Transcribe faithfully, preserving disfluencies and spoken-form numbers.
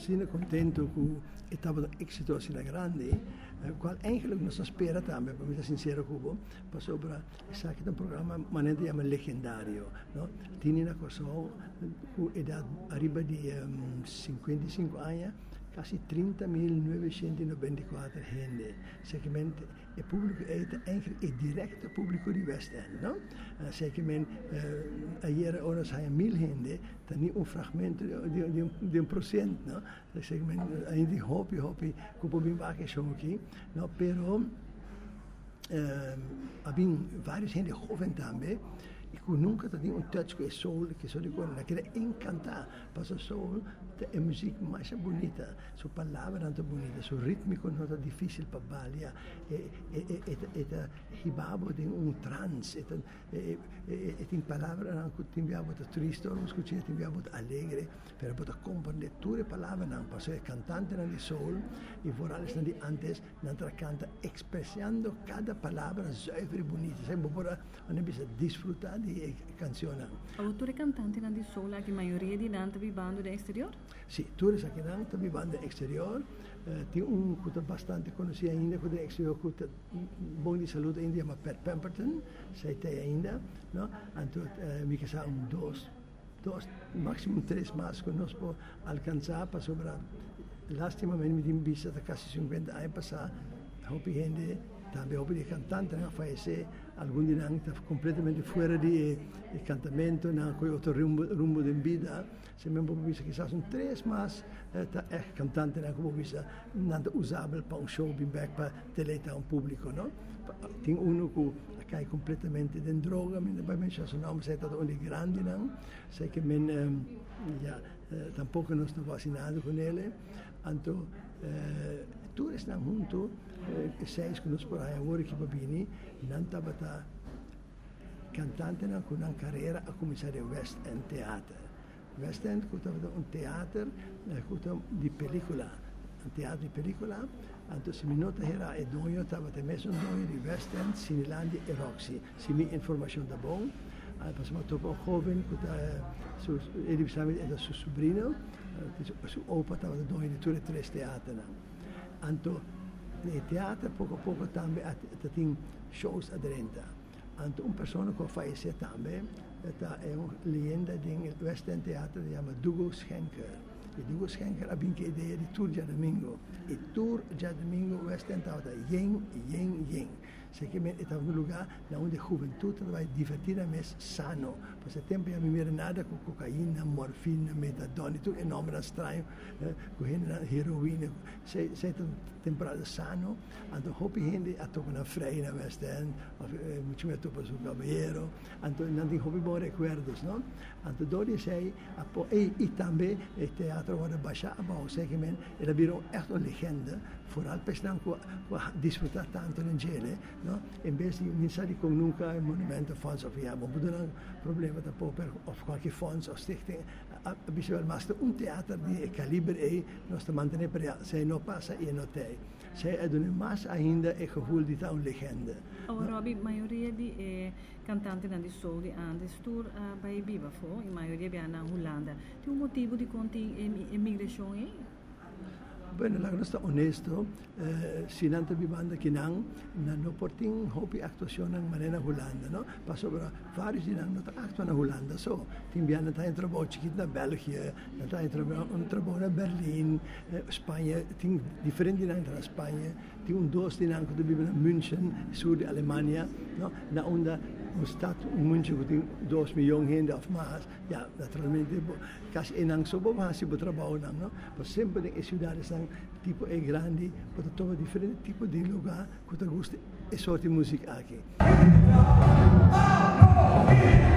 assim contento com estava éxito assim grande, qual eigenlijk nos espera também, para ser sincero Cubo, para sobre essa aqui um programa manente chama legendário, não? Tinha na coisa com idade arriba de um, cinquenta e cinco anos, quase trinta mil novecentos e noventa e quatro gente. Segmente é público é eigenlijk é direto público de West End, não? Uh, segmente uh, ayer horas há mil gente, tem um fragmento de, de, de, um, de um porcento, não? Segmente ainda hopi hopi como bem baixo show aqui, não? Pero uh, havia várias gente jovem também. E que nunca tinha um touch com o soul, que só digo, naquela encantar, para o soul é a música mais bonita, sua palavra não é bonita, seu rítmico não é difícil para balhar, é é hibabo tem um trance, é tem palavra não que tem viabo de triste, ou escutar tem viabo de alegre, para poder compreender tudo palavra não, para ser cantante não de soul e vorales não de antes, não canta expressando cada palavra zuiver e bonita, sempre para não precisa desfrutar di canzoni. Autore cantante di soul, la maioria di nanti vivendo da exterior? Sì, tu sei anche nanti vivendo da exterior. Uh, tem um que é bastante conhecido ainda, que é exterior, que é bom de saúde ainda, chama Pat Pemberton, sei tem ainda, não? Então, uh, me que são um dois, dois, máximo três mais que nós podemos alcançar para sobrar. Lastimamente, me tem visto até quase cinquenta anos passar, houve gente também houve de cantante não fallece, alguns de nós estão completamente fora de, de cantamento, não com outro rumbo, rumbo de vida. Se me pode dizer que são três mais tá é cantante não como visa não usável para um show bem back para teletar um público, não? Tem um que cai completamente de droga, mas para mim já o nome sei todo onde grande não, sei que men um, já uh, tampouco não estou vacinado com ele, então uh, tudo está junto. E seis que nós por aí agora que babini não estava tá cantante não com uma carreira a começar em West End Theater. West End que estava um teatro de película, um teatro de película. Então se me nota era é dono estava também um dono de West End, Cinelandia e Roxy. Se me informação da bom, aí passamos a um jovem que está ele sabe é seu sobrinho, seu opa estava dono de todos três teatros. Então no teatro, pouco a pouco também tem shows aderentes. Então, uma pessoa que faleceu também é uma lenda do West End Theater, que se chama Dougal Schenker. E Dougal Schenker havia a ideia de Tour de Domingo. E Tour de Domingo, West End estava yen, yen, yen. Seguramente estava um lugar onde a juventude vai divertidamente sano. Por esse tempo, eu não era nada com cocaína, morfina, metadona, tudo enorme, estranho, com heroína. Se é temporada sano, então houve gente a tocar na freia, na West End, muito mais tocar no Caballero, então não tem houve bons recuerdos, não? Então, dori sei, e, e também o teatro agora baixar a bom, seguramente, ele virou echt uma legenda, vooral pessoal que desfrutar tanto em gele, não? Em vez de pensar que nunca o monumento fonds of ja, mas não problema tampoco per of qualquer fonds of stichting, habitual mas um teatro de calibre e nós te manter para se não passa e não tem. Se é do mais ainda é gevoel de tal legenda. O Robbie, maioria de eh, cantantes de soul de antes tour uh, bij Biba fo, e maioria via na Holanda. Tem um motivo de conti imigração aí? Bueno, la cosa onesto, eh, si nanta bibanda que não, não portem hobby actuação na maneira Holanda, não? Passou para vários de não tá actuam na Holanda, só tem biana tá em trabalho chiquito na Bélgica, tá em trabalho um trabalho na Berlim, eh, Espanha, tem diferente de na Espanha, tem um dois de não que vive na München, sul de Alemanha, não? Na onda um estado um München que tem dois milhões de gente of mais, ja, naturalmente, quase enang so bom hasi bo trabalho não, não? Mas sempre em cidades são tipo é grande, para todo diferente tipo de lugar que tu gosta e sorte música aqui.